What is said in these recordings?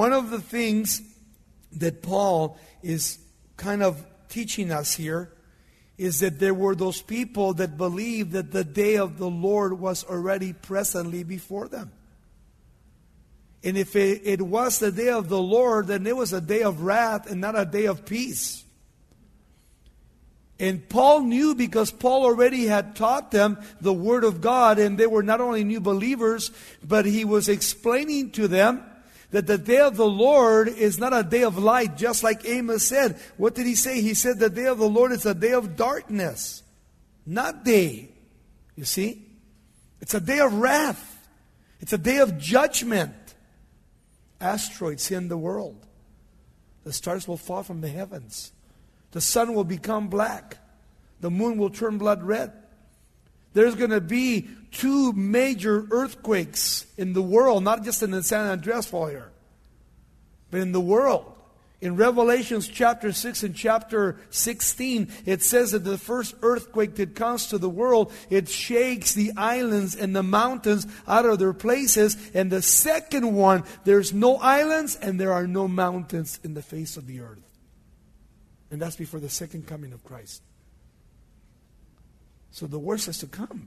One of the things that Paul is kind of teaching us here is that there were those people that believed that the day of the Lord was already presently before them. And if it was the day of the Lord, then it was a day of wrath and not a day of peace. And Paul knew, because Paul already had taught them the Word of God, and they were not only new believers, but he was explaining to them that the day of the Lord is not a day of light, just like Amos said. What did he say? He said the day of the Lord is a day of darkness, not day. You see? It's a day of wrath. It's a day of judgment. Asteroids hit the world. The stars will fall from the heavens. The sun will become black. The moon will turn blood red. There's going to be 2 major earthquakes in the world, not just in the San Andreas Fault here, but in the world. In Revelations chapter 6 and chapter 16, it says that the first earthquake that comes to the world, it shakes the islands and the mountains out of their places. And the second one, there's no islands and there are no mountains in the face of the earth. And that's before the second coming of Christ. So the worst is to come.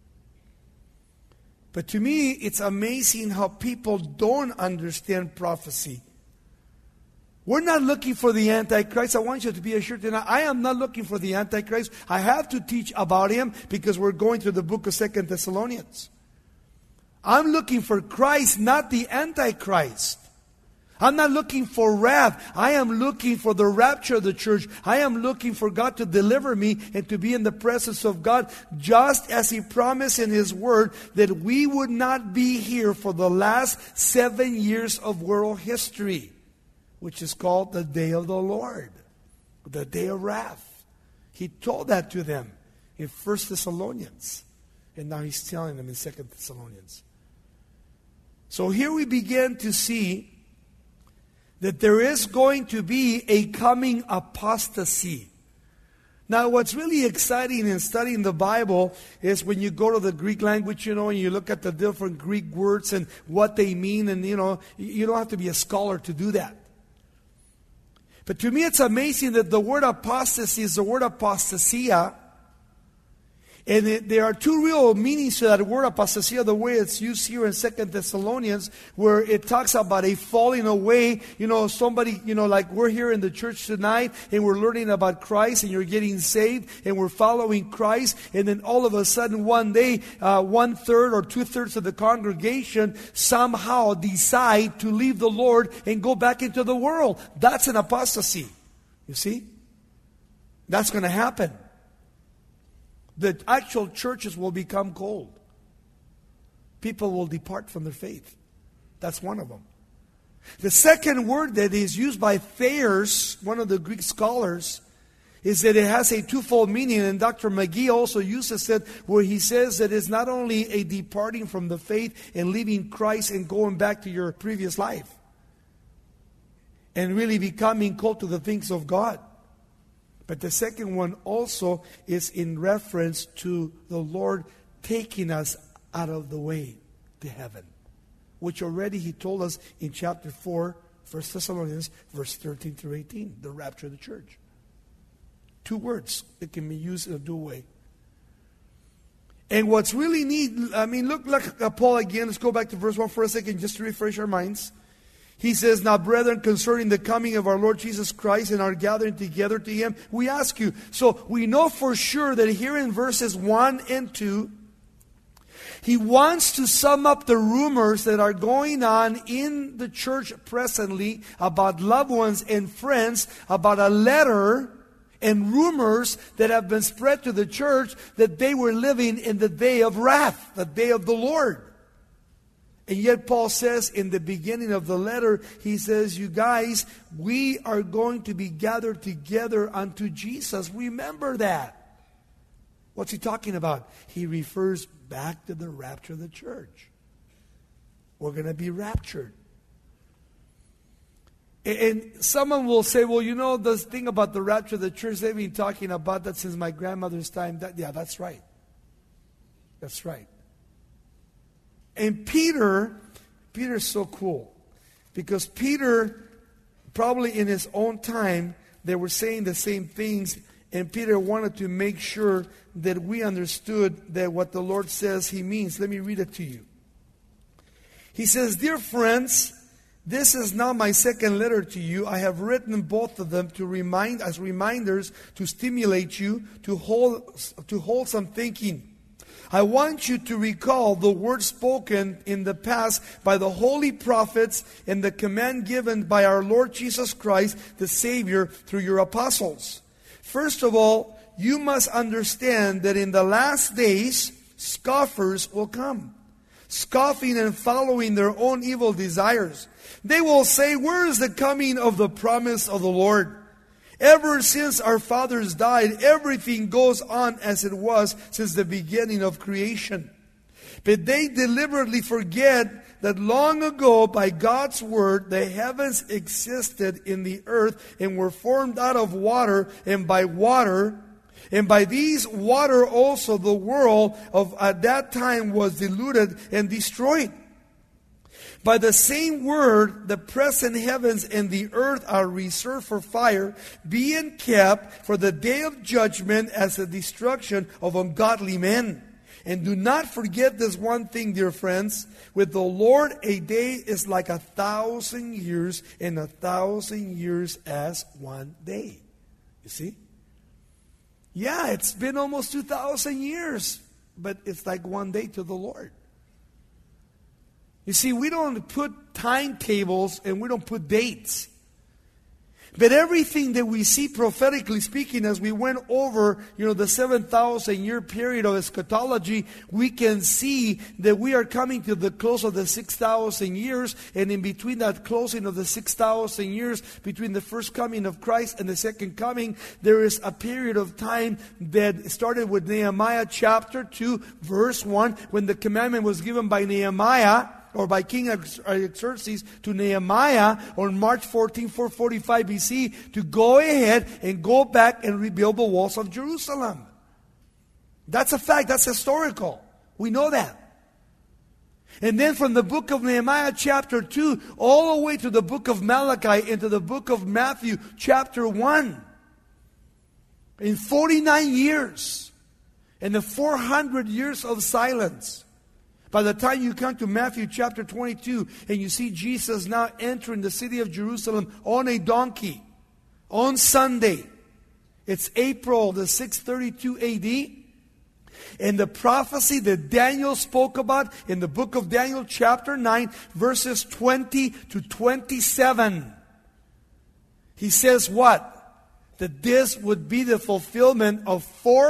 But to me, it's amazing how people don't understand prophecy. We're not looking for the Antichrist. I want you to be assured tonight, I am not looking for the Antichrist. I have to teach about him because we're going through the book of 2 Thessalonians. I'm looking for Christ, not the Antichrist. I'm not looking for wrath. I am looking for the rapture of the church. I am looking for God to deliver me and to be in the presence of God, just as He promised in His Word that we would not be here for the last 7 years of world history, which is called the day of the Lord, the day of wrath. He told that to them in 1 Thessalonians. And now He's telling them in 2 Thessalonians. So here we begin to see that there is going to be a coming apostasy. Now, what's really exciting in studying the Bible is when you go to the Greek language, and you look at the different Greek words and what they mean, and you don't have to be a scholar to do that. But to me, it's amazing that the word apostasy is the word apostasia. And there are 2 real meanings to that word apostasia, the way it's used here in 2 Thessalonians, where it talks about a falling away. Somebody, like we're here in the church tonight, and we're learning about Christ, and you're getting saved, and we're following Christ, and then all of a sudden one day, 1/3 or 2/3 of the congregation somehow decide to leave the Lord and go back into the world. That's an apostasy. You see? That's going to happen. The actual churches will become cold. People will depart from their faith. That's one of them. The second word that is used by Thayers, one of the Greek scholars, is that it has a twofold meaning. And Dr. McGee also uses it, where he says that it's not only a departing from the faith and leaving Christ and going back to your previous life and really becoming cold to the things of God. But the second one also is in reference to the Lord taking us out of the way to heaven, which already He told us in chapter 4, 1 Thessalonians, verse 13 through 18, the rapture of the church. 2 words that can be used in a dual way. And what's really neat, look at Paul again. Let's go back to verse 1 for a second just to refresh our minds. He says, "Now, brethren, concerning the coming of our Lord Jesus Christ and our gathering together to Him, we ask you." So we know for sure that here in verses 1 and 2, he wants to sum up the rumors that are going on in the church presently about loved ones and friends, about a letter and rumors that have been spread to the church that they were living in the day of wrath, the day of the Lord. And yet Paul says in the beginning of the letter, he says, you guys, we are going to be gathered together unto Jesus. Remember that. What's he talking about? He refers back to the rapture of the church. We're going to be raptured. And someone will say, well, the thing about the rapture of the church, they've been talking about that since my grandmother's time. Yeah, that's right. That's right. And Peter's so cool, Because Peter, probably in his own time, they were saying the same things, and Peter wanted to make sure that we understood that what the Lord says He means. Let me read it to you. He says, "Dear friends, this is now my second letter to you. I have written both of them to remind as reminders to stimulate you to wholesome thinking. I want you to recall the words spoken in the past by the holy prophets and the command given by our Lord Jesus Christ, the Savior, through your apostles. First of all, you must understand that in the last days, scoffers will come, scoffing and following their own evil desires. They will say, 'Where is the coming of the promise of the Lord?' Ever since our fathers died, everything goes on as it was since the beginning of creation. But they deliberately forget that long ago, by God's word, the heavens existed in the earth and were formed out of water and by water. And by these water also the world of at that time was diluted and destroyed. By the same word, the present heavens and the earth are reserved for fire, being kept for the day of judgment as the destruction of ungodly men. And do not forget this one thing, dear friends. With the Lord, a day is like 1,000 years, and 1,000 years as one day." You see? Yeah, it's been almost 2,000 years, but it's like one day to the Lord. You see, we don't put timetables and we don't put dates. But everything that we see prophetically speaking, as we went over, the 7,000-year period of eschatology, we can see that we are coming to the close of the 6,000 years. And in between that closing of the 6,000 years, between the first coming of Christ and the second coming, there is a period of time that started with Nehemiah chapter 2, verse 1, when the commandment was given by Nehemiah, or by King Xerxes to Nehemiah on March 14, 445 BC, to go ahead and go back and rebuild the walls of Jerusalem. That's a fact. That's historical. We know that. And then from the book of Nehemiah chapter 2 all the way to the book of Malachi into the book of Matthew chapter 1. In 49 years. In the 400 years of silence. By the time you come to Matthew chapter 22 and you see Jesus now entering the city of Jerusalem on a donkey on Sunday. It's April the 632 AD. And the prophecy that Daniel spoke about in the book of Daniel chapter 9 verses 20 to 27. He says what? That this would be the fulfillment of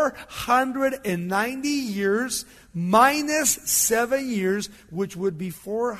490 years minus 7 years, which would be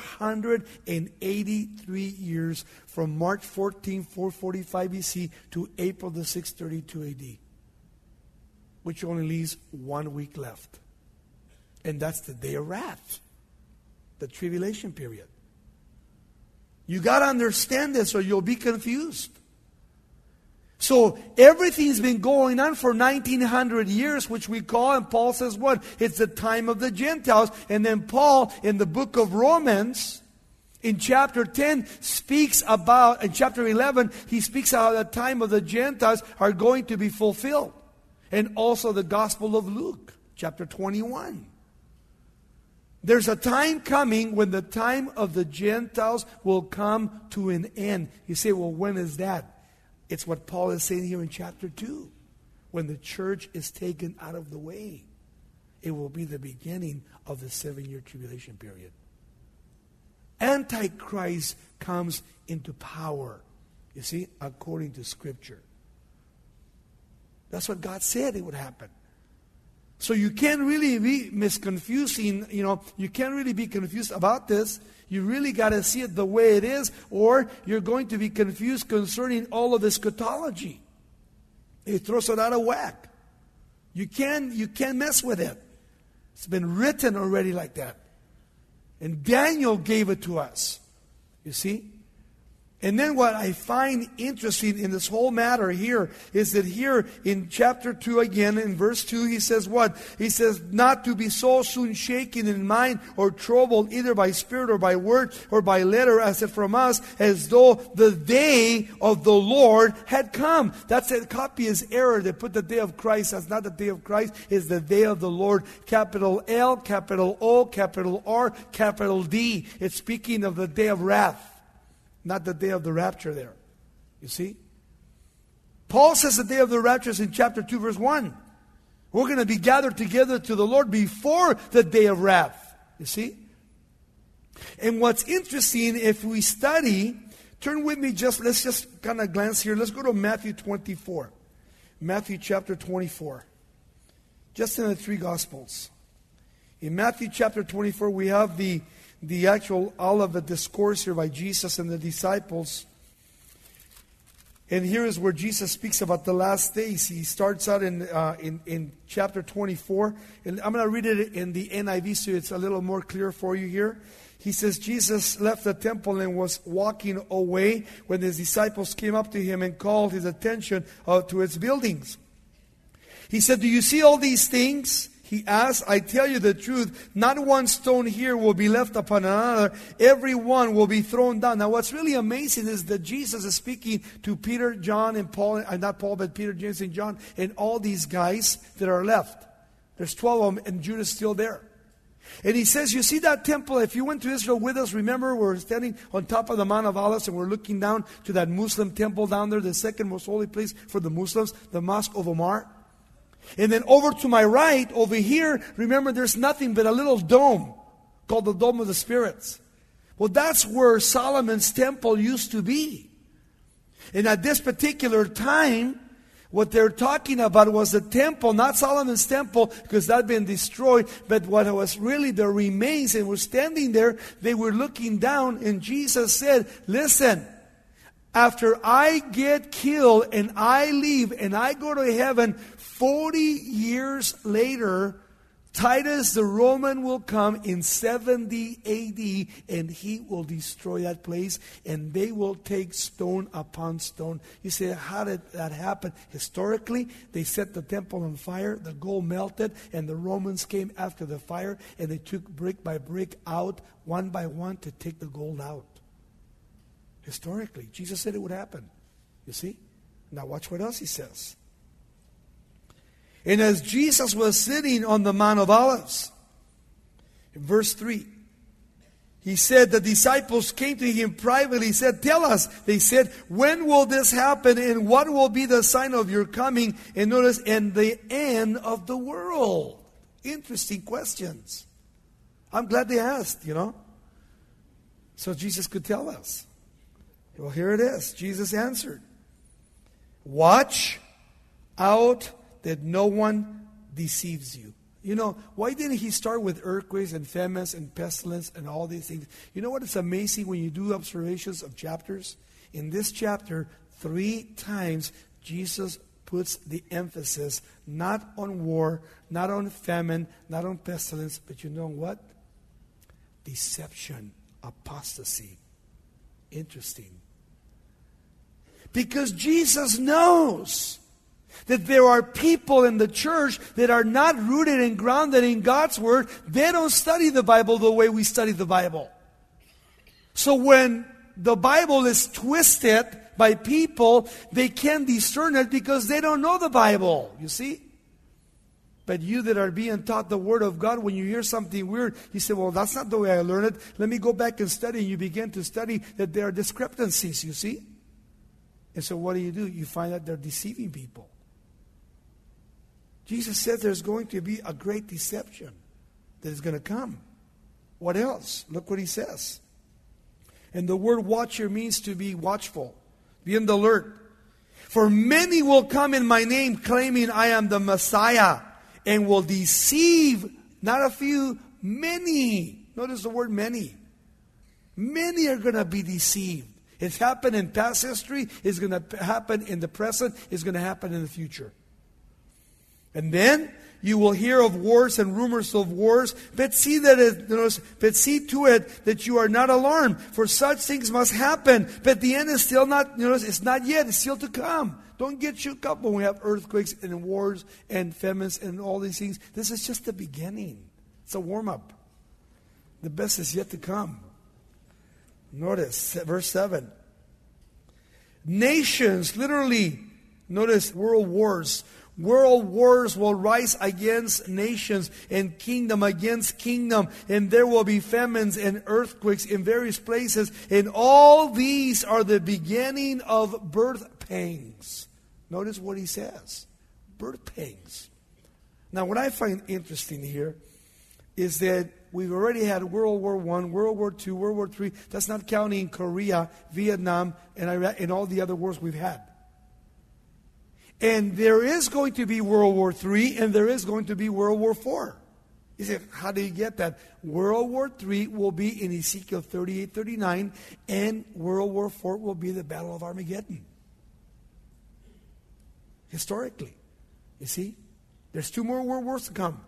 483 years from March 14, 445 BC to April the 632 AD, which only leaves 1 week left. And that's the day of wrath, the tribulation period. You got to understand this or you'll be confused. So everything's been going on for 1900 years, which we call, and Paul says what? It's the time of the Gentiles. And then Paul, in the book of Romans, in chapter 10, speaks about, in chapter 11, he speaks about the time of the Gentiles are going to be fulfilled. And also the Gospel of Luke, chapter 21. There's a time coming when the time of the Gentiles will come to an end. You say, well, when is that? It's what Paul is saying here in chapter 2. When the church is taken out of the way, it will be the beginning of the 7-year tribulation period. Antichrist comes into power, you see, according to Scripture. That's what God said it would happen. So you can't really be misconfusing, you can't really be confused about this. You really got to see it the way it is, or you're going to be confused concerning all of eschatology. It throws it out of whack. You can't mess with it. It's been written already like that. And Daniel gave it to us. You see? And then what I find interesting in this whole matter here is that here in chapter 2 again, in verse 2, he says what? He says, not to be so soon shaken in mind or troubled either by spirit or by word or by letter as if from us, as though the day of the Lord had come. That's a copy is error. They put the day of Christ. That's not the day of Christ. It's the day of the Lord. Capital L, capital O, capital R, capital D. It's speaking of the day of wrath. Not the day of the rapture there. You see? Paul says the day of the rapture is in chapter 2, verse 1. We're going to be gathered together to the Lord before the day of wrath. You see? And what's interesting, if we study, turn with me let's just kind of glance here. Let's go to Matthew 24. Matthew chapter 24. Just in the three Gospels. In Matthew chapter 24, we have the actual all of the discourse here by Jesus and the disciples. And here is where Jesus speaks about the last days. He starts out in chapter 24. And I'm going to read it in the NIV so it's a little more clear for you here. He says, Jesus left the temple and was walking away when his disciples came up to him and called his attention to its buildings. He said, do you see all these things? He asked, I tell you the truth, not one stone here will be left upon another. Every one will be thrown down. Now what's really amazing is that Jesus is speaking to Peter, John, and Paul, not Paul, but Peter, James, and John, and all these guys that are left. There's 12 of them, and Judas still there. And he says, you see that temple? If you went to Israel with us, remember we're standing on top of the Mount of Olives, and we're looking down to that Muslim temple down there, the second most holy place for the Muslims, the Mosque of Omar. And then over to my right, over here, remember there's nothing but a little dome called the Dome of the Spirits. Well, that's where Solomon's temple used to be. And at this particular time, what they're talking about was the temple, not Solomon's temple, because that had been destroyed, but what was really the remains, and were standing there, they were looking down, and Jesus said, listen, after I get killed and I leave and I go to heaven, 40 years later, Titus the Roman will come in 70 AD and he will destroy that place and they will take stone upon stone. You say, how did that happen? Historically, they set the temple on fire, the gold melted, and the Romans came after the fire and they took brick by brick out, one by one, to take the gold out. Historically, Jesus said it would happen. You see? Now watch what else he says. And as Jesus was sitting on the Mount of Olives, in verse 3, he said, the disciples came to him privately. He said, tell us. They said, when will this happen and what will be the sign of your coming? And notice, and the end of the world. Interesting questions. I'm glad they asked, so Jesus could tell us. Well, here it is. Jesus answered, watch out that no one deceives you. Why didn't he start with earthquakes and famines and pestilence and all these things? You know what? It's amazing when you do observations of chapters. In this chapter, 3 times Jesus puts the emphasis not on war, not on famine, not on pestilence, but you know what? Deception, apostasy. Interesting. Because Jesus knows that there are people in the church that are not rooted and grounded in God's Word. They don't study the Bible the way we study the Bible. So when the Bible is twisted by people, they can't discern it because they don't know the Bible. You see? But you that are being taught the Word of God, when you hear something weird, you say, well, that's not the way I learned it. Let me go back and study. And you begin to study that there are discrepancies, you see? And so what do? You find out they're deceiving people. Jesus said there's going to be a great deception that is going to come. What else? Look what he says. And the word watcher means to be watchful, be on the alert. For many will come in my name claiming I am the Messiah and will deceive not a few, many. Notice the word many. Many are going to be deceived. It's happened in past history. It's going to happen in the present. It's going to happen in the future. And then you will hear of wars and rumors of wars, but see to it that you are not alarmed, for such things must happen. But the end is still not, it's not yet, it's still to come. Don't get shook up when we have earthquakes and wars and famines and all these things. This is just the beginning. It's a warm-up. The best is yet to come. Notice verse 7. Nations, literally, notice world wars. World wars will rise against nations and kingdom against kingdom. And there will be famines and earthquakes in various places. And all these are the beginning of birth pangs. Notice what he says. Birth pangs. Now what I find interesting here is that we've already had World War I, World War II, World War III. That's not counting Korea, Vietnam, and Iraq, and all the other wars we've had. And there is going to be World War III, and there is going to be World War IV. You say, how do you get that? World War III will be in Ezekiel 38, 39, and World War IV will be the Battle of Armageddon. Historically. You see? There's 2 more world wars to come.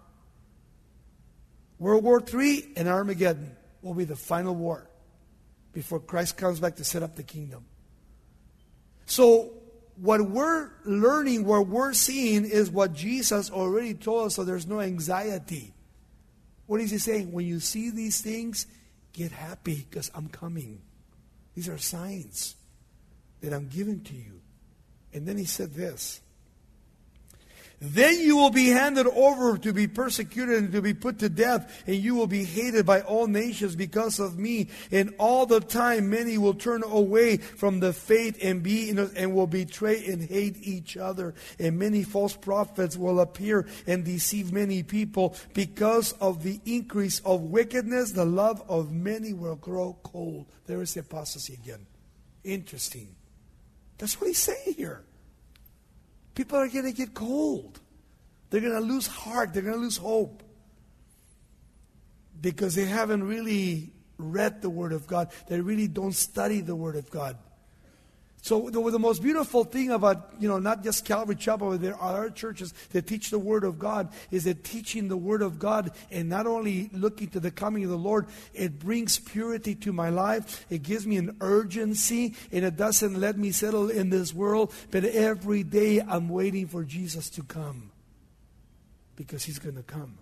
World War III and Armageddon will be the final war before Christ comes back to set up the kingdom. So, what we're learning, what we're seeing is what Jesus already told us, so there's no anxiety. What is he saying? When you see these things, get happy because I'm coming. These are signs that I'm giving to you. And then he said this. Then you will be handed over to be persecuted and to be put to death, and you will be hated by all nations because of me. And all the time many will turn away from the faith and will betray and hate each other. And many false prophets will appear and deceive many people. Because of the increase of wickedness, the love of many will grow cold. There is the apostasy again. Interesting. That's what he's saying here. People are going to get cold. They're going to lose heart. They're going to lose hope. Because they haven't really read the Word of God. They really don't study the Word of God. So the most beautiful thing about, not just Calvary Chapel, but there are other churches that teach the Word of God, is that teaching the Word of God and not only looking to the coming of the Lord, it brings purity to my life. It gives me an urgency, and it doesn't let me settle in this world. But every day I'm waiting for Jesus to come, because He's going to come.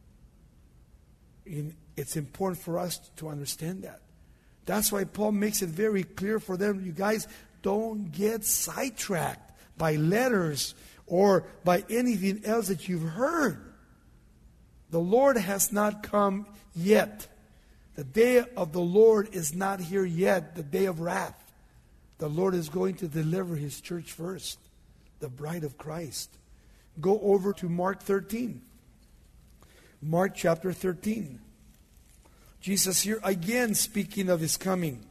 And it's important for us to understand that. That's why Paul makes it very clear for them, you guys, don't get sidetracked by letters or by anything else that you've heard. The Lord has not come yet. The day of the Lord is not here yet, the day of wrath. The Lord is going to deliver His church first, the bride of Christ. Go over to Mark 13. Mark chapter 13. Jesus here again speaking of His coming.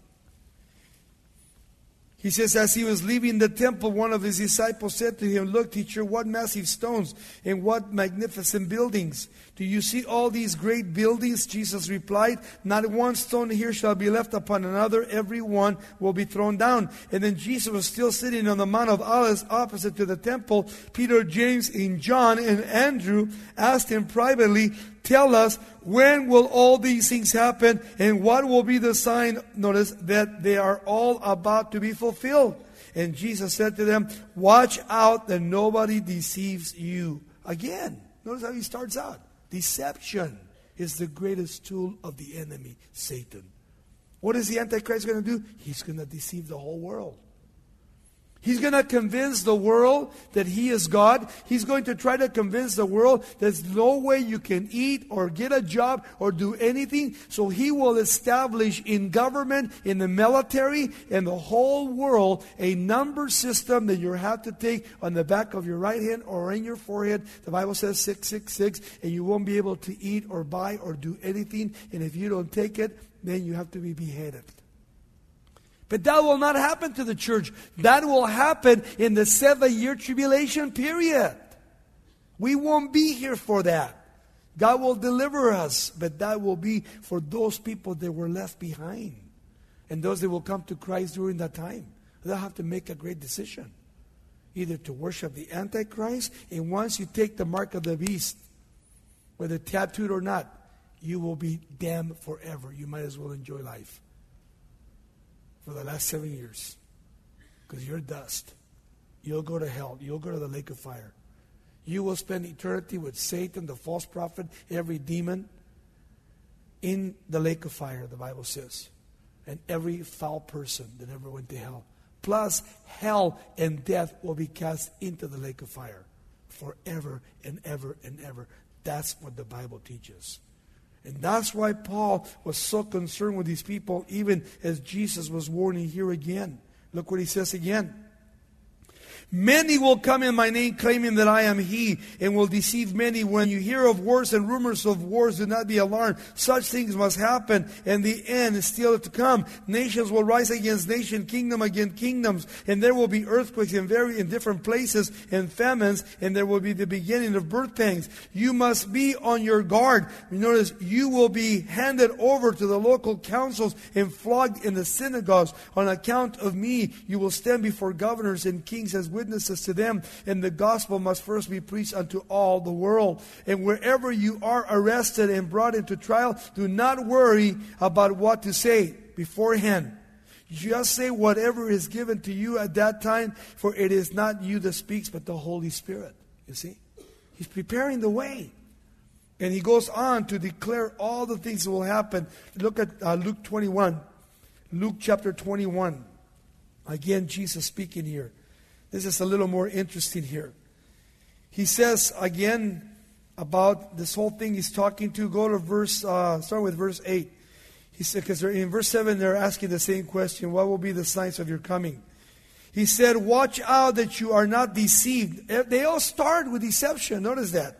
He says, as He was leaving the temple, one of His disciples said to Him, look, teacher, what massive stones and what magnificent buildings. Do you see all these great buildings? Jesus replied, not one stone here shall be left upon another. Every one will be thrown down. And then Jesus was still sitting on the Mount of Olives opposite to the temple. Peter, James, and John, and Andrew asked Him privately, tell us, when will all these things happen, and what will be the sign, notice, that they are all about to be fulfilled? And Jesus said to them, watch out that nobody deceives you. Again, notice how He starts out. Deception is the greatest tool of the enemy, Satan. What is the Antichrist going to do? He's going to deceive the whole world. He's going to convince the world that he is God. He's going to try to convince the world there's no way you can eat or get a job or do anything. So he will establish in government, in the military, in the whole world, a number system that you have to take on the back of your right hand or in your forehead. The Bible says 666, and you won't be able to eat or buy or do anything. And if you don't take it, then you have to be beheaded. But that will not happen to the church. That will happen in the 7-year tribulation period. We won't be here for that. God will deliver us, but that will be for those people that were left behind. And those that will come to Christ during that time. They'll have to make a great decision. either to worship the Antichrist, and once you take the mark of the beast, whether tattooed or not, you will be damned forever. You might as well enjoy life for the last 7 years, because you're dust. You'll go to hell. You'll go to the lake of fire. You will spend eternity with Satan, the false prophet, every demon, in the lake of fire, the Bible says. And every foul person that ever went to hell. Plus, hell and death will be cast into the lake of fire forever and ever and ever. That's what the Bible teaches. And that's why Paul was so concerned with these people, even as Jesus was warning here again. Look what he says again. Many will come in my name, claiming that I am he, and will deceive many. When you hear of wars and rumors of wars, do not be alarmed. Such things must happen, and the end is still to come. Nations will rise against nation, kingdom against kingdoms, and there will be earthquakes in different places, and famines, and there will be the beginning of birth pangs. You must be on your guard. Notice, you will be handed over to the local councils and flogged in the synagogues. On account of me, you will stand before governors and kings as witnesses to them, and the gospel must first be preached unto all the world. And wherever you are arrested and brought into trial, do not worry about what to say beforehand. Just say whatever is given to you at that time, for it is not you that speaks, but the Holy Spirit. You see? He's preparing the way. And he goes on to declare all the things that will happen. Look at Luke 21. Luke chapter 21. Again, Jesus speaking here. This is a little more interesting here. He says again about this whole thing he's talking to. Go to start with verse 8. He said, because in verse 7 they're asking the same question. What will be the signs of your coming? He said, watch out that you are not deceived. They all start with deception. Notice that.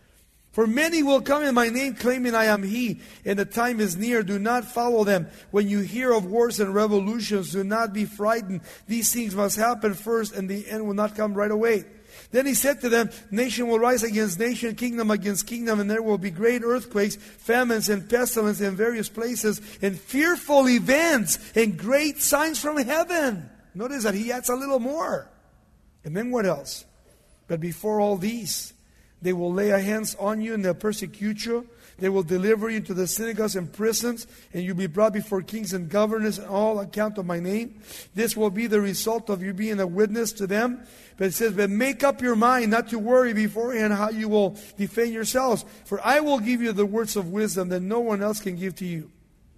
For many will come in my name, claiming I am he, and the time is near. Do not follow them. When you hear of wars and revolutions, do not be frightened. These things must happen first, and the end will not come right away. Then he said to them, nation will rise against nation, kingdom against kingdom, and there will be great earthquakes, famines, and pestilence in various places, and fearful events, and great signs from heaven. Notice that he adds a little more. And then what else? But before all these, they will lay hands on you and they'll persecute you. They will deliver you to the synagogues and prisons, and you'll be brought before kings and governors on all account of my name. This will be the result of you being a witness to them. But it says, but make up your mind not to worry beforehand how you will defend yourselves. For I will give you the words of wisdom that no one else can give to you.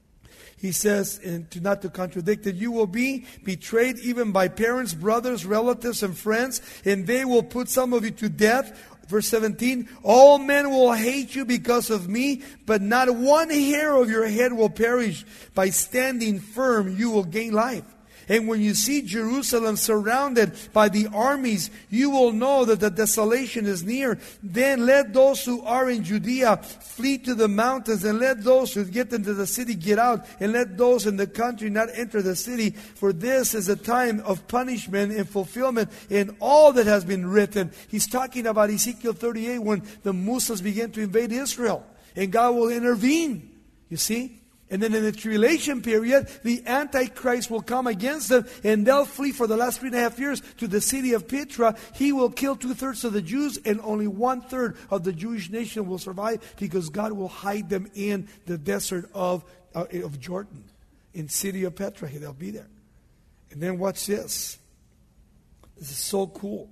He says, and not to contradict it, you will be betrayed even by parents, brothers, relatives, and friends, and they will put some of you to death. Verse 17, all men will hate you because of me, but not one hair of your head will perish. By standing firm, you will gain life. And when you see Jerusalem surrounded by the armies, you will know that the desolation is near. Then let those who are in Judea flee to the mountains, and let those who get into the city get out, and let those in the country not enter the city. For this is a time of punishment and fulfillment in all that has been written. He's talking about Ezekiel 38 when the Muslims began to invade Israel. And God will intervene. You see? And then in the tribulation period, the Antichrist will come against them, and they'll flee for the last 3.5 years to the city of Petra. He will kill 2/3 of the Jews, and only 1/3 of the Jewish nation will survive, because God will hide them in the desert of Jordan, in city of Petra. They'll be there. And then watch this. This is so cool.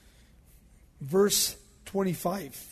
Verse 25.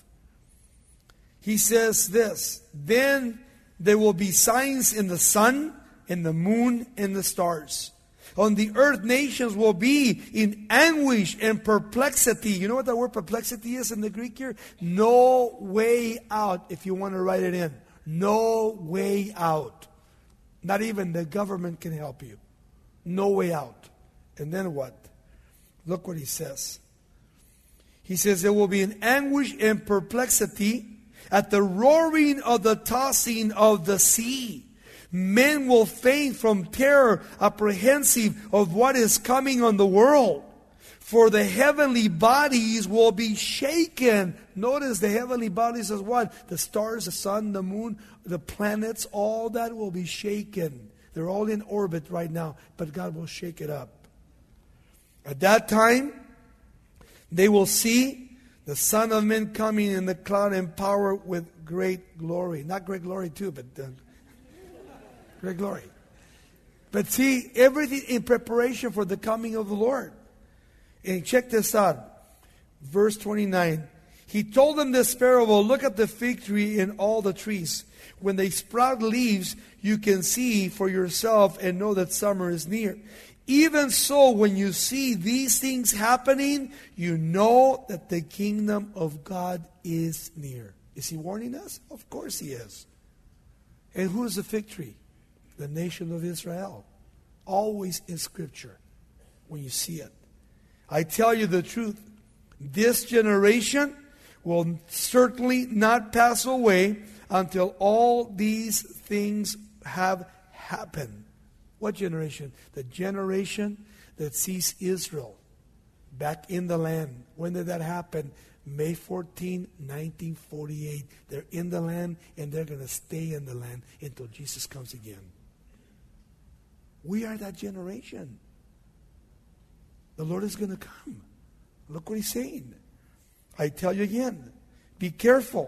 He says this, then there will be signs in the sun, in the moon, and the stars. On the earth, nations will be in anguish and perplexity. You know what the word perplexity is in the Greek here? No way out, if you want to write it in. No way out. Not even the government can help you. No way out. And then what? Look what he says. He says there will be an anguish and perplexity at the roaring of the tossing of the sea. Men will faint from terror, apprehensive of what is coming on the world. For the heavenly bodies will be shaken. Notice the heavenly bodies as what? The stars, the sun, the moon, the planets, all that will be shaken. They're all in orbit right now, but God will shake it up. At that time, They will see the Son of Man coming in the cloud and power with great glory. Not great glory too, but great glory. But see, everything in preparation for the coming of the Lord. And check this out. Verse 29. He told them this parable, look at the fig tree and all the trees. When they sprout leaves, you can see for yourself and know that summer is near. Even so, when you see these things happening, you know that the kingdom of God is near. Is he warning us? Of course he is. And who is the fig tree? The nation of Israel. Always in Scripture when you see it. I tell you the truth. This generation will certainly not pass away until all these things have happened. What generation? The generation that sees Israel back in the land. When did that happen? May 14, 1948. They're in the land and they're going to stay in the land until Jesus comes again. We are that generation. The Lord is going to come. Look what he's saying. I tell you again, be careful.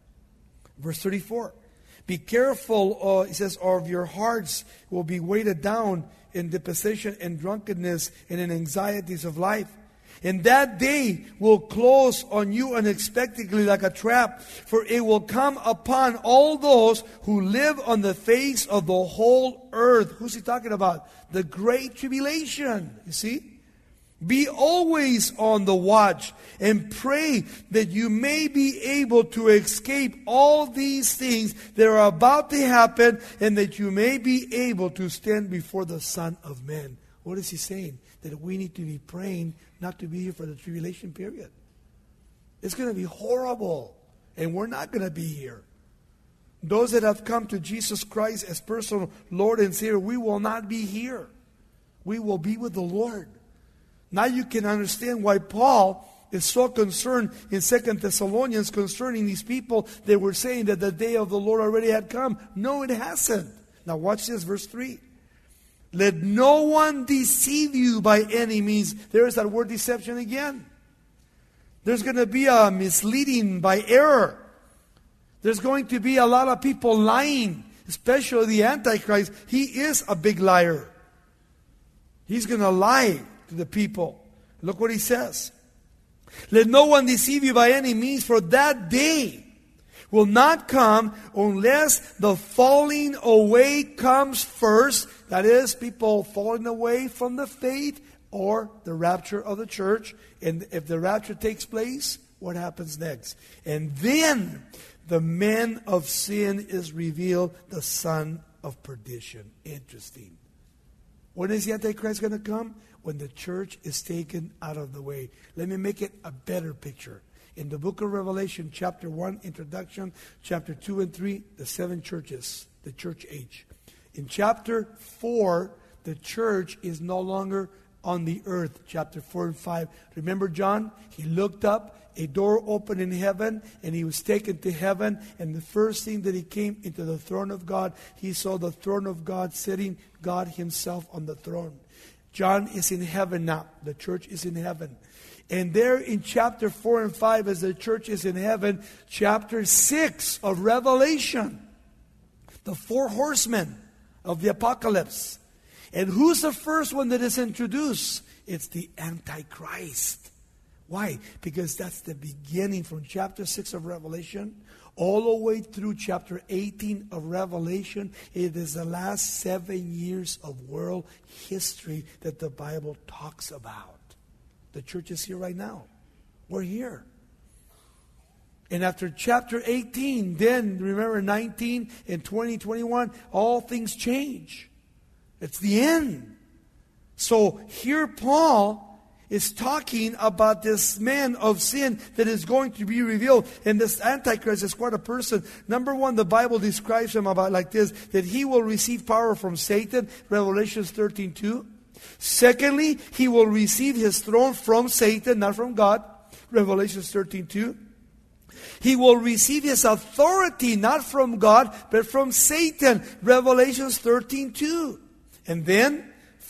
Verse 34. Be careful, he says, or your hearts will be weighted down in deposition and drunkenness and in anxieties of life. And that day will close on you unexpectedly like a trap, for it will come upon all those who live on the face of the whole earth. Who's he talking about? The great tribulation. You see? Be always on the watch and pray that you may be able to escape all these things that are about to happen and that you may be able to stand before the Son of Man. What is he saying? That we need to be praying not to be here for the tribulation period. It's going to be horrible. And we're not going to be here. Those that have come to Jesus Christ as personal Lord and Savior, we will not be here. We will be with the Lord. Now you can understand why Paul is so concerned in 2 Thessalonians concerning these people. They were saying that the day of the Lord already had come. No, it hasn't. Now watch this, verse 3. Let no one deceive you by any means. There's that word deception again. There's going to be a misleading by error. There's going to be a lot of people lying, especially the Antichrist. He is a big liar. He's going to lie to the people. Look what he says. Let no one deceive you by any means, for that day will not come unless the falling away comes first. That is, people falling away from the faith or the rapture of the church. And if the rapture takes place, what happens next? And then the man of sin is revealed, the son of perdition. Interesting. When is the Antichrist going to come? When the church is taken out of the way. Let me make it a better picture. In the book of Revelation, chapter 1, introduction, chapter 2 and 3, the 7 churches, the church age. In chapter 4, the church is no longer on the earth, chapter 4 and 5. Remember John? He looked up, a door opened in heaven, and he was taken to heaven. And the first thing that he came into the throne of God, he saw the throne of God sitting, God himself on the throne. John is in heaven now. The church is in heaven. And there in chapter 4 and 5, as the church is in heaven, chapter 6 of Revelation, the 4 horsemen of the apocalypse. And who's the first one that is introduced? It's the Antichrist. Why? Because that's the beginning from chapter 6 of Revelation all the way through chapter 18 of Revelation. It is the last 7 years of world history that the Bible talks about. The church is here right now. We're here. And after chapter 18, then remember 19 and 20, 21, all things change. It's the end. So here Paul is talking about this man of sin that is going to be revealed. And this Antichrist is quite a person. Number one, the Bible describes him about like this, that he will receive power from Satan, Revelation 13:2. Secondly, he will receive his throne from Satan, not from God, Revelation 13:2. He will receive his authority not from God, but from Satan, Revelation 13:2. And then,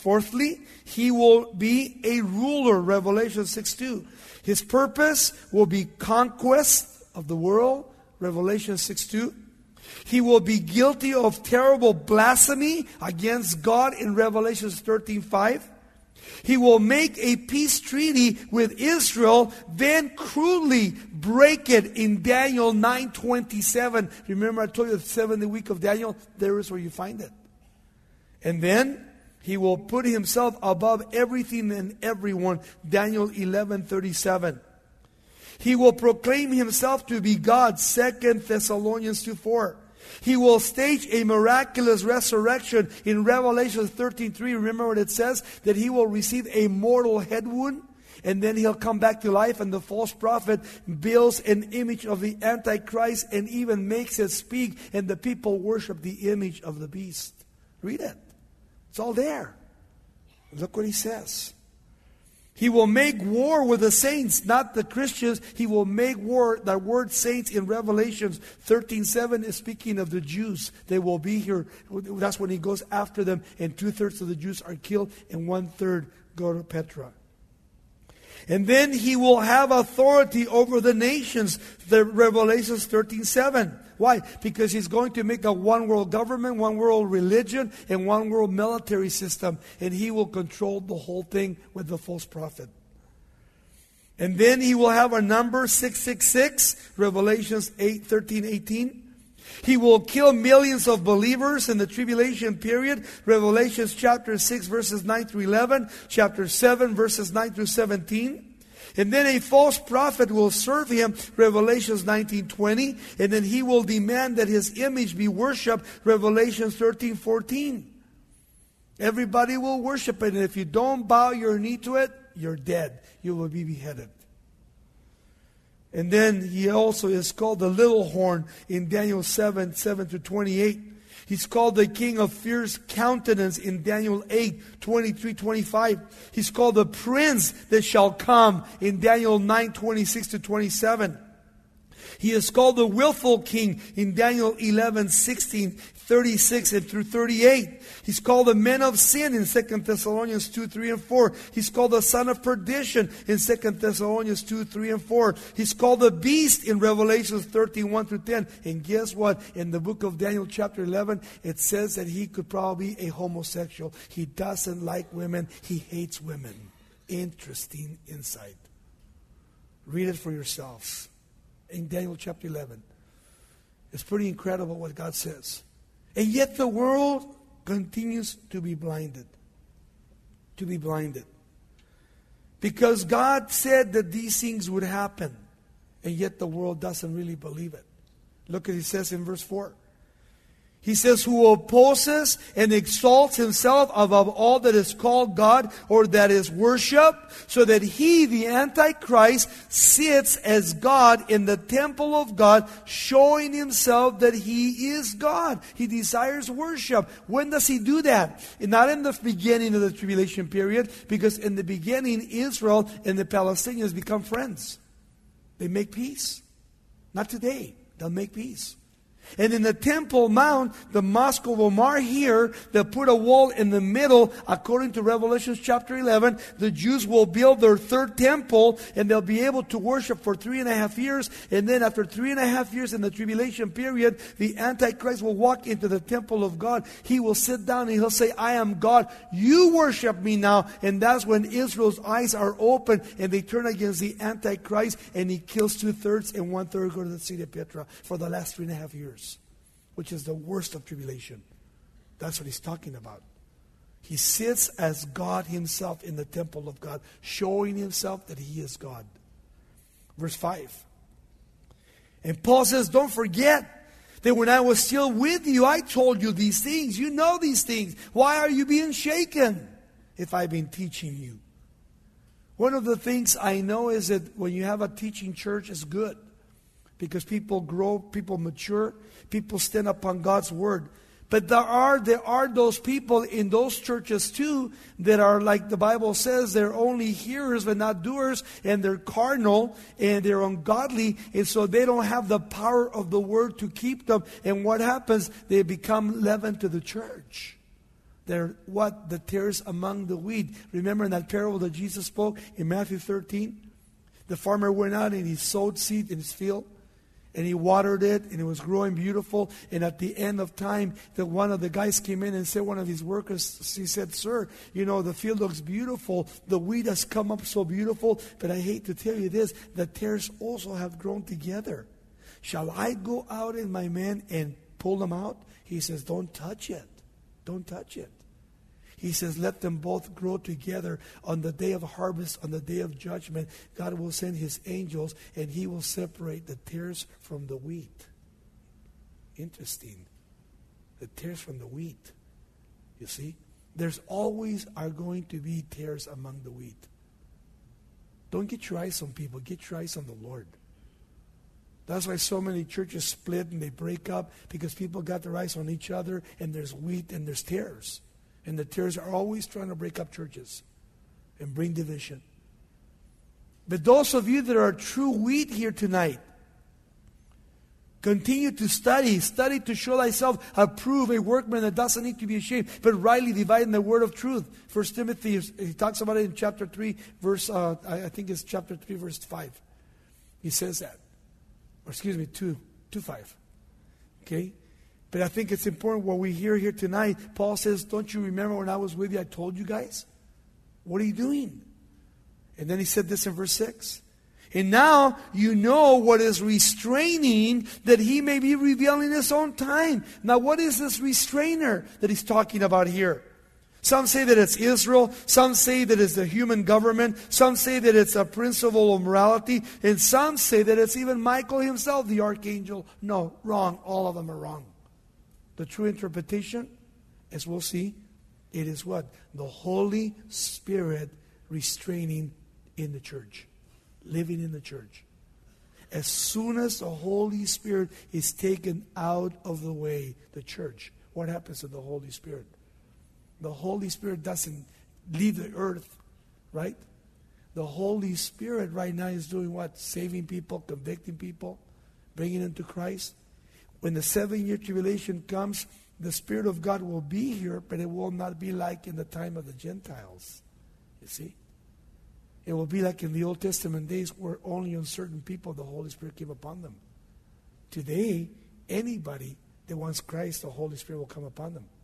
Fourthly, he will be a ruler, Revelation 6:2. His purpose will be conquest of the world, Revelation 6:2. He will be guilty of terrible blasphemy against God in Revelation 13:5. He will make a peace treaty with Israel, then crudely break it in Daniel 9:27. Remember I told you the 70th week of Daniel? There is where you find it. And then he will put himself above everything and everyone, Daniel 11:37. He will proclaim himself to be God, 2 Thessalonians 2:4. He will stage a miraculous resurrection in Revelation 13:3. Remember what it says? That he will receive a mortal head wound, and then he'll come back to life, and the false prophet builds an image of the Antichrist and even makes it speak, and the people worship the image of the beast. Read it. It's all there. Look what he says. He will make war with the saints, not the Christians. He will make war. That word saints in Revelation 13:7 is speaking of the Jews. They will be here. That's when he goes after them, and 2/3 of the Jews are killed, and 1/3 go to Petra. And then he will have authority over the nations, the Revelation 13:7. Why? Because he's going to make a one world government, one world religion, and one world military system. And he will control the whole thing with the false prophet. And then he will have a number 666, Revelations 8:13-18. He will kill millions of believers in the tribulation period. Revelations chapter 6 verses 9-11. Chapter 7 verses 9-17. And then a false prophet will serve him, Revelations 19:20. And then he will demand that his image be worshipped, Revelations 13:14. Everybody will worship it. And if you don't bow your knee to it, you're dead. You will be beheaded. And then he also is called the little horn in Daniel 7:7-28. He's called the king of fierce countenance in Daniel 8:23-25. He's called the prince that shall come in Daniel 9:26-27. He is called the willful king in Daniel 11:16-36 and through 38. He's called the man of sin in 2 Thessalonians 2:3-4. He's called the son of perdition in 2 Thessalonians 2:3-4. He's called the beast in Revelation 13:1-10. And guess what? In the book of Daniel chapter 11, it says that he could probably be a homosexual. He doesn't like women. He hates women. Interesting insight. Read it for yourselves. In Daniel chapter 11. It's pretty incredible what God says. And yet the world continues to be blinded. To be blinded. Because God said that these things would happen. And yet the world doesn't really believe it. Look at what he says in verse 4. He says, who opposes and exalts himself above all that is called God or that is worshipped, so that he, the Antichrist, sits as God in the temple of God, showing himself that he is God. He desires worship. When does he do that? Not in the beginning of the tribulation period, because in the beginning, Israel and the Palestinians become friends. They make peace. Not today. They'll make peace. And in the Temple Mount, the Mosque of Omar here, they'll put a wall in the middle. According to Revelation chapter 11, the Jews will build their third temple, and they'll be able to worship for 3.5 years. And then after 3.5 years in the tribulation period, the Antichrist will walk into the temple of God. He will sit down and he'll say, I am God. You worship me now. And that's when Israel's eyes are open and they turn against the Antichrist, and he kills 2/3 and 1/3 go to the city of Petra for the last 3.5 years. Which is the worst of tribulation. That's what he's talking about. He sits as God himself in the temple of God, showing himself that he is God. Verse 5. And Paul says, don't forget that when I was still with you, I told you these things. You know these things. Why are you being shaken if I've been teaching you? One of the things I know is that when you have a teaching church, it's good. Because people grow, people mature, people stand upon God's word. But there are those people in those churches too that are, like the Bible says, they're only hearers but not doers, and they're carnal and they're ungodly, and so they don't have the power of the word to keep them. And what happens? They become leaven to the church. They're what? The tares among the wheat. Remember in that parable that Jesus spoke in Matthew 13? The farmer went out and he sowed seed in his field. And he watered it, and it was growing beautiful. And at the end of time, one of the guys came in and said, one of his workers, he said, "Sir, the field looks beautiful. The wheat has come up so beautiful. But I hate to tell you this, the tares also have grown together. Shall I go out in my man and pull them out?" He says, "Don't touch it. Don't touch it." He says, "Let them both grow together. On the day of harvest, on the day of judgment, God will send His angels, and He will separate the tares from the wheat." Interesting. The tares from the wheat. You see? There's always are going to be tares among the wheat. Don't get your eyes on people. Get your eyes on the Lord. That's why so many churches split and they break up, because people got their eyes on each other, and there's wheat and there's tares. And the tares are always trying to break up churches and bring division. But those of you that are true wheat here tonight, continue to study. Study to show thyself approved, a workman that doesn't need to be ashamed, but rightly dividing the word of truth. 1 Timothy, he talks about it in chapter 3, verse, I think it's chapter 3, verse 5. He says that. Or excuse me, 2:5. Okay? But I think it's important what we hear here tonight. Paul says, "Don't you remember when I was with you, I told you guys? What are you doing?" And then he said this in verse 6. "And now you know what is restraining, that He may be revealed in His own time." Now what is this restrainer that he's talking about here? Some say that it's Israel. Some say that it's the human government. Some say that it's a principle of morality. And some say that it's even Michael himself, the archangel. No, wrong. All of them are wrong. The true interpretation, as we'll see, it is what? The Holy Spirit restraining in the church. Living in the church. As soon as the Holy Spirit is taken out of the way, the church, what happens to the Holy Spirit? The Holy Spirit doesn't leave the earth, right? The Holy Spirit right now is doing what? Saving people, convicting people, bringing them to Christ. When the 7-year tribulation comes, the Spirit of God will be here, but it will not be like in the time of the Gentiles. You see? It will be like in the Old Testament days, where only on certain people the Holy Spirit came upon them. Today, anybody that wants Christ, the Holy Spirit will come upon them.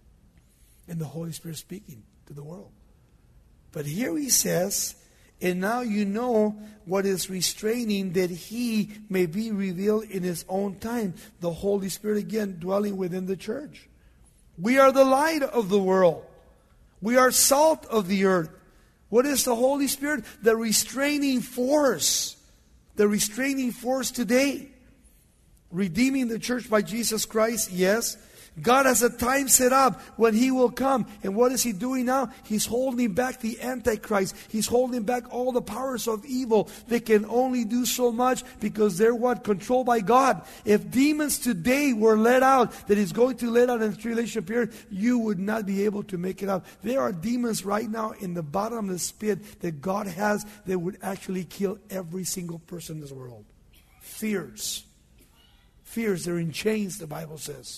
And the Holy Spirit speaking to the world. But here he says, "And now you know what is restraining, that He may be revealed in His own time." The Holy Spirit again dwelling within the church. We are the light of the world. We are salt of the earth. What is the Holy Spirit? The restraining force. The restraining force today. Redeeming the church by Jesus Christ, yes. God has a time set up when He will come. And what is He doing now? He's holding back the Antichrist. He's holding back all the powers of evil. They can only do so much because they're what? Controlled by God. If demons today were let out, that He's going to let out in the tribulation period, you would not be able to make it out. There are demons right now in the bottom of the pit that God has that would actually kill every single person in this world. Fears. Fears. They're in chains, the Bible says.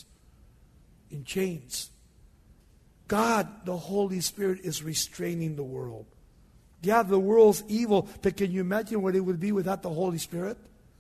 In chains. God, the Holy Spirit, is restraining the world. Yeah, the world's evil, but can you imagine what it would be without the Holy Spirit?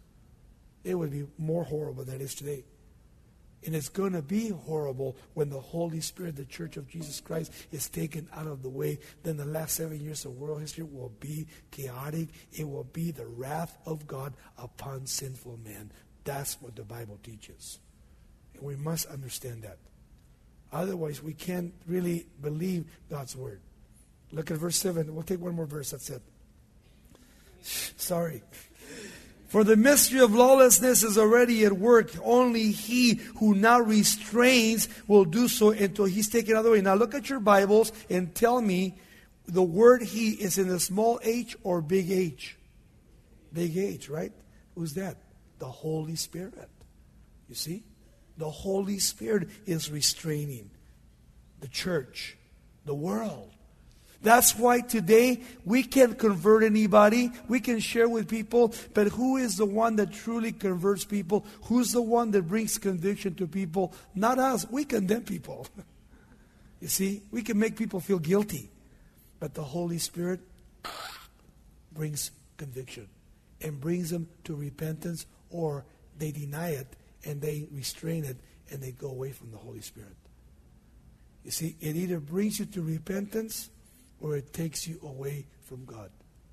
It would be more horrible than it is today. And it's going to be horrible when the Holy Spirit, the Church of Jesus Christ, is taken out of the way. Then the last 7 years of world history will be chaotic. It will be the wrath of God upon sinful men. That's what the Bible teaches. And we must understand that. Otherwise, we can't really believe God's word. Look at verse 7. We'll take one more verse. That's it. Sorry. "For the mystery of lawlessness is already at work. Only he who now restrains will do so until he's taken out of the way." Now look at your Bibles and tell me, the word "he" is in the small h or big H? Big H, right? Who's that? The Holy Spirit. You see? The Holy Spirit is restraining the church, the world. That's why today we can't convert anybody. We can share with people, but who is the one that truly converts people? Who's the one that brings conviction to people? Not us. We condemn people. You see, we can make people feel guilty, but the Holy Spirit brings conviction and brings them to repentance, or they deny it and they restrain it and they go away from the Holy Spirit. You see, it either brings you to repentance or it takes you away from God.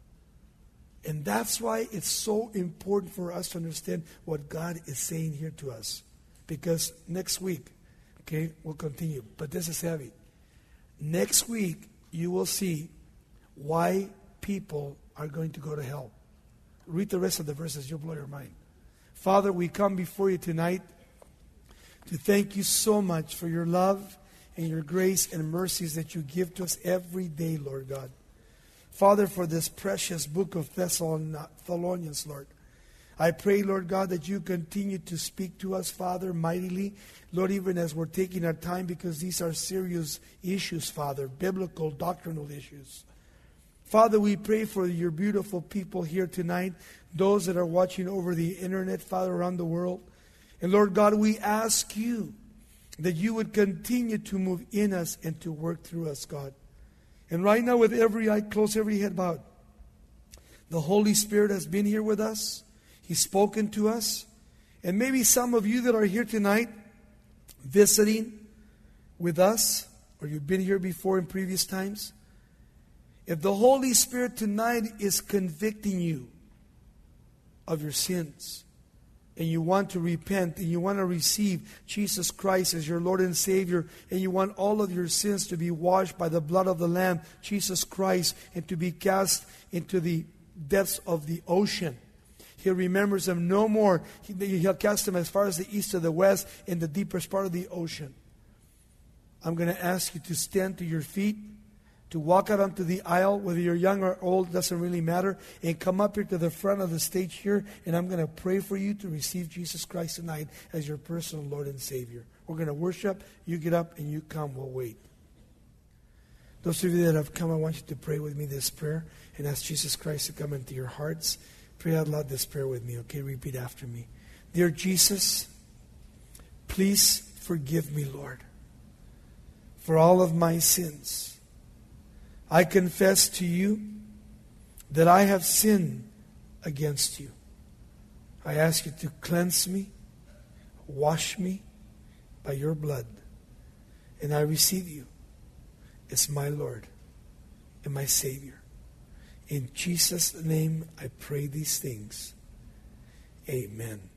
And that's why it's so important for us to understand what God is saying here to us. Because next week, okay, we'll continue, but this is heavy. Next week, you will see why people are going to go to hell. Read the rest of the verses, you'll blow your mind. Father, we come before you tonight to thank you so much for your love and your grace and mercies that you give to us every day, Lord God. Father, for this precious book of Thessalonians, Lord, I pray, Lord God, that you continue to speak to us, Father, mightily. Lord, even as we're taking our time, because these are serious issues, Father, biblical, doctrinal issues. Father, we pray for your beautiful people here tonight, those that are watching over the internet, Father, around the world. And Lord God, we ask you that you would continue to move in us and to work through us, God. And right now, with every eye closed, every head bowed, the Holy Spirit has been here with us. He's spoken to us. And maybe some of you that are here tonight visiting with us, or you've been here before in previous times, if the Holy Spirit tonight is convicting you of your sins, and you want to repent, and you want to receive Jesus Christ as your Lord and Savior, and you want all of your sins to be washed by the blood of the Lamb, Jesus Christ, and to be cast into the depths of the ocean. He remembers them no more. He'll cast them as far as the east to the west, in the deepest part of the ocean. I'm going to ask you to stand to your feet, to walk out onto the aisle, whether you're young or old, doesn't really matter, and come up here to the front of the stage here, and I'm going to pray for you to receive Jesus Christ tonight as your personal Lord and Savior. We're going to worship. You get up and you come. We'll wait. Those of you that have come, I want you to pray with me this prayer and ask Jesus Christ to come into your hearts. Pray out loud this prayer with me, okay? Repeat after me. Dear Jesus, please forgive me, Lord, for all of my sins. I confess to you that I have sinned against you. I ask you to cleanse me, wash me by your blood, and I receive you as my Lord and my Savior. In Jesus' name I pray these things. Amen.